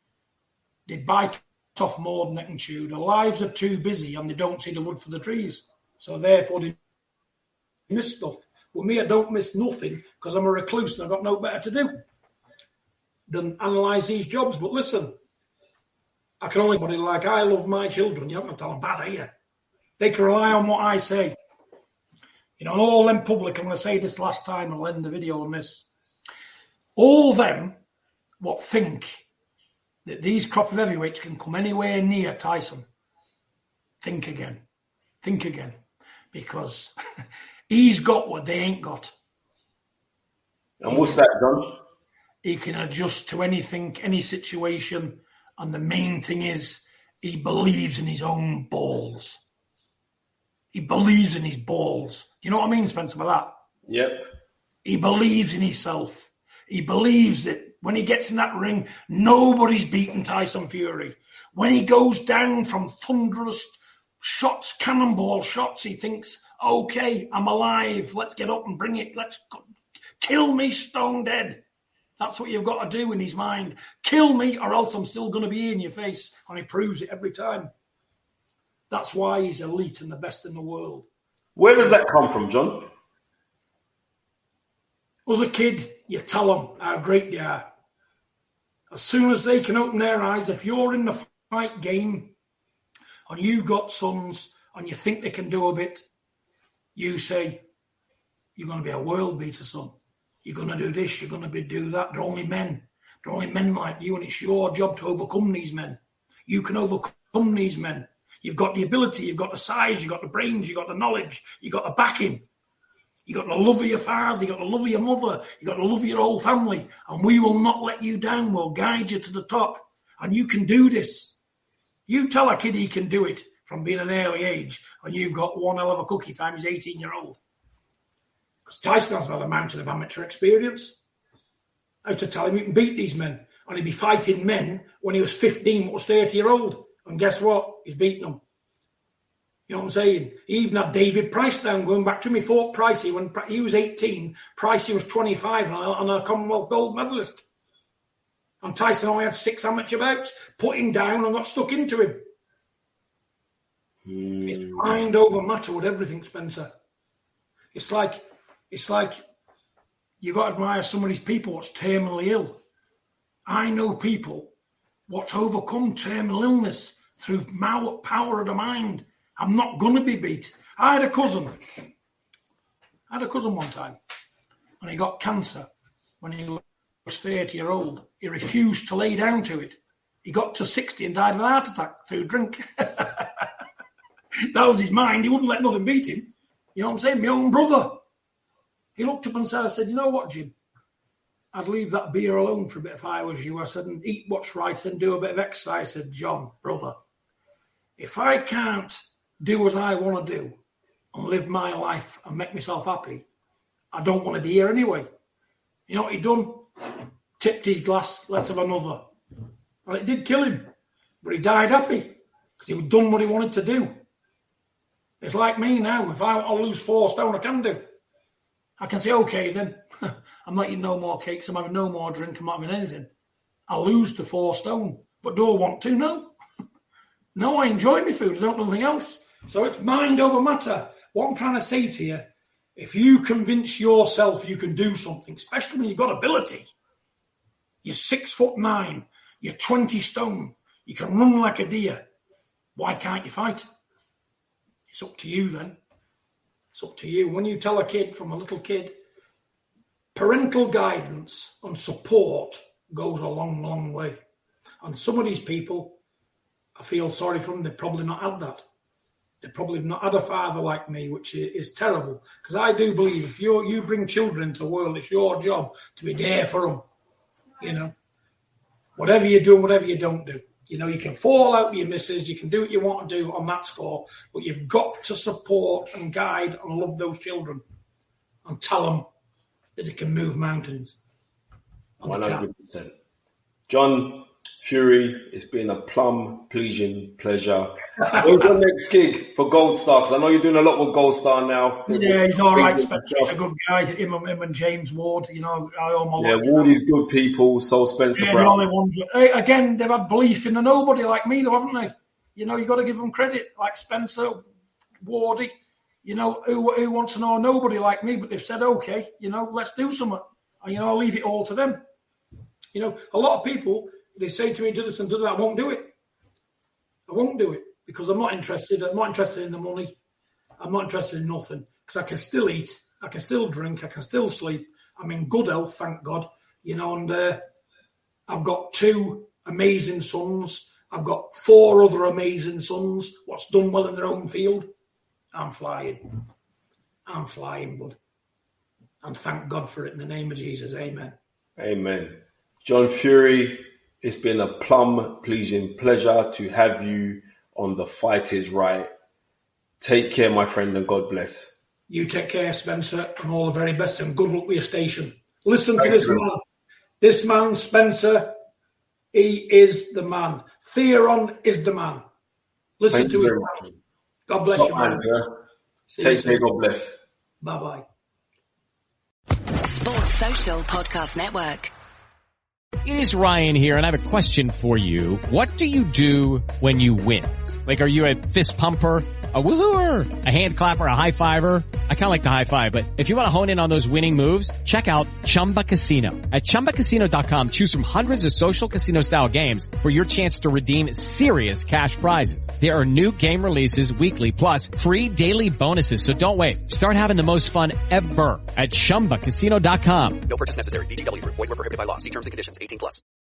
They bite off more than they can chew. Their lives are too busy and they don't see the wood for the trees. So therefore they miss stuff. With me, I don't miss nothing because I'm a recluse and I've got no better to do than analyse these jobs. But listen, I can only put it like I love my children. You're not going to tell them bad, are you? They can rely on what I say. You know, and all them public, I'm going to say this last time, I'll end the video on this. All them what think that these crop of heavyweights can come anywhere near Tyson, think again. Think again. Because he's got what they ain't got. And what's that, John? He can adjust to anything, any situation. And the main thing is he believes in his own balls. He believes in his balls. You know what I mean, Spencer, by that? Yep. He believes in himself. He believes that when he gets in that ring, nobody's beaten Tyson Fury. When he goes down from thunderous shots, cannonball shots, he thinks, okay, I'm alive. Let's get up and bring it. Let's kill me stone dead. That's what you've got to do in his mind. Kill me or else I'm still going to be in your face. And he proves it every time. That's why he's elite and the best in the world. Where does that come from, John? As a kid, you tell them how great they are. As soon as they can open their eyes, if you're in the fight game and you got sons and you think they can do a bit, you say, you're going to be a world beater, son. You're going to do this, you're going to be do that. They're only men. They're only men like you, and it's your job to overcome these men. You can overcome these men. You've got the ability, you've got the size, you've got the brains, you've got the knowledge, you've got the backing. You've got the love of your father, you've got the love of your mother, you've got the love of your whole family, and we will not let you down. We'll guide you to the top, and you can do this. You tell a kid he can do it from being an early age, and you've got one hell of a cookie time he's eighteen-year-old. Because Tyson has had a mountain of amateur experience. I used to tell him he can beat these men, and he'd be fighting men when he was fifteen, what was thirty-year-old. And guess what? He's beaten them. You know what I'm saying? He even had David Price down, going back to me, fought Pricey when he was eighteen. Pricey was twenty-five and a Commonwealth gold medalist. And Tyson only had six amateur bouts, put him down and got stuck into him. Mm. It's mind over matter with everything, Spencer. It's like, it's like you got to admire some of these people what's terminally ill. I know people what's overcome terminal illness through power of the mind. I'm not going to be beat. I had a cousin. I had a cousin one time, and he got cancer when he was thirty-year-old. He refused to lay down to it. He got to sixty and died of a heart attack through drink. That was his mind. He wouldn't let nothing beat him. You know what I'm saying? My own brother. He looked up and said, you know what, Jim? I'd leave that beer alone for a bit if I was you. I said, and eat what's right and do a bit of exercise. I said, John, brother, if I can't do what I want to do and live my life and make myself happy, I don't want to be here anyway. You know what he done? Tipped his glass, let's have another. And it did kill him, but he died happy because he had done what he wanted to do. It's like me now. If I want to lose four stone, I can do. I can say, okay, then I'm not eating no more cakes, I'm having no more drink, I'm not having anything. I'll lose the four stone. But do I want to? No. No, I enjoy my food. I don't do nothing else. So it's mind over matter. What I'm trying to say to you, if you convince yourself you can do something, especially when you've got ability, you're six foot nine, you're twenty stone, you can run like a deer, why can't you fight? It's up to you then. It's up to you. When you tell a kid from a little kid, parental guidance and support goes a long, long way. And some of these people, I feel sorry for them, they've probably not had that. They've probably not had a father like me, which is terrible. Because I do believe if you you bring children into the world, it's your job to be there for them. You know, whatever you do, whatever you don't do. You know, you can fall out with your missus, you can do what you want to do on that score, but you've got to support and guide and love those children and tell them that they can move mountains. one hundred percent. John Fury, it's been a plum pleasing pleasure. When's your next gig for Gold Star? Because I know you're doing a lot with Gold Star now. Yeah, he's all right, Spencer. He's a good guy. Him, him and James Ward, you know, I owe him a lot. Yeah, Wardy's good people, so Spencer yeah, Brown. The only ones, again, they've had belief in a nobody like me, though, haven't they? You know, you've got to give them credit, like Spencer, Wardy. you know, who, who wants to know? Nobody like me, but they've said, okay, you know, let's do something. And, you know, I'll leave it all to them. You know, a lot of people, they say to me, do this and do that. I won't do it. I won't do it because I'm not interested. I'm not interested in the money. I'm not interested in nothing because I can still eat. I can still drink. I can still sleep. I'm in good health, thank God. You know, and uh, I've got two amazing sons. I've got four other amazing sons. What's done well in their own field. I'm flying. I'm flying, bud. And thank God for it in the name of Jesus. Amen. Amen. John Fury, it's been a plum pleasing pleasure to have you on The Fight Is Right. Take care, my friend, and God bless. You take care, Spencer, and all the very best, and good luck with your station. Listen Thank to this you. man. This man, Spencer, he is the man. Theron is the man. Listen Thank to you his very man. much. God bless Top you, man, man. sir. See Take you care, soon. God bless. Bye-bye. Sports Social Podcast Network. It is Ryan here, and I have a question for you. What do you do when you win? Like, are you a fist pumper, a woohooer, a hand clapper, a high fiver? I kind of like the high five, but if you want to hone in on those winning moves, check out Chumba Casino. At Chumba Casino dot com, choose from hundreds of social casino-style games for your chance to redeem serious cash prizes. There are new game releases weekly, plus free daily bonuses, so don't wait. Start having the most fun ever at Chumba Casino dot com. No purchase necessary. V G W. Void where prohibited by law. See terms and conditions. eighteen plus.